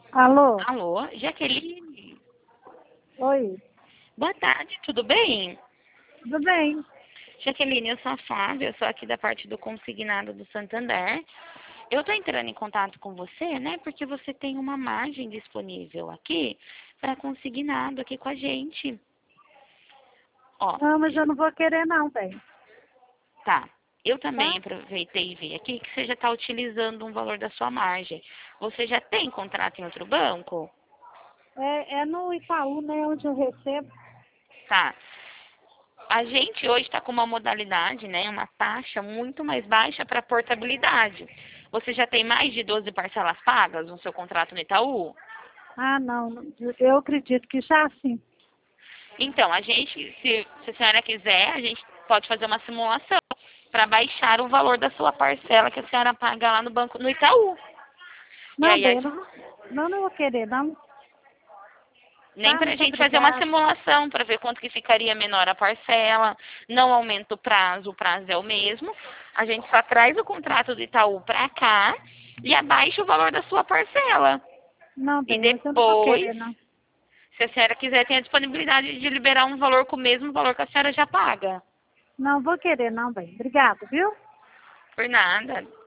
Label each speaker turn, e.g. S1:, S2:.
S1: Alô?
S2: Alô, Jaqueline.
S1: Oi,
S2: Boa tarde, tudo bem?
S1: tudo bem?
S2: Jaqueline, eu sou a Flávia, eu sou aqui da parte do consignado do Santander. Eu estou entrando em contato com você, né, porque você tem uma margem disponível aqui para consignado aqui com a gente. Ó,
S1: Não, mas eu não vou querer não, bem,
S2: tá. Eu também
S1: tá?
S2: aproveitei e vi aqui que você já está utilizando um valor da sua margem. Você já tem contrato em outro banco?
S1: É no Itaú, né, onde eu recebo.
S2: Tá. A gente hoje está com uma modalidade, né, uma taxa muito mais baixa para portabilidade. Você já tem mais de 12 parcelas pagas no seu contrato no Itaú?
S1: Ah, não, eu acredito que já sim.
S2: Então, a gente, se a senhora quiser, a gente pode fazer uma simulação para baixar o valor da sua parcela que a senhora paga lá no banco, no Itaú. E
S1: Não,
S2: aí,
S1: bem, eu não vou querer não,
S2: nem
S1: tá?
S2: para a
S1: Muito
S2: gente fazer uma
S1: obrigada.
S2: simulação para ver quanto que ficaria menor a parcela, não aumenta o prazo é o mesmo. A gente só traz o contrato do Itaú para cá e abaixa o valor da sua parcela.
S1: Não,
S2: E
S1: bem, mas eu não vou
S2: depois,
S1: querer não.
S2: se a senhora quiser, tem a disponibilidade de liberar um valor com o mesmo valor que a senhora já paga.
S1: Não vou querer não, bem. Obrigado, viu?
S2: Por nada.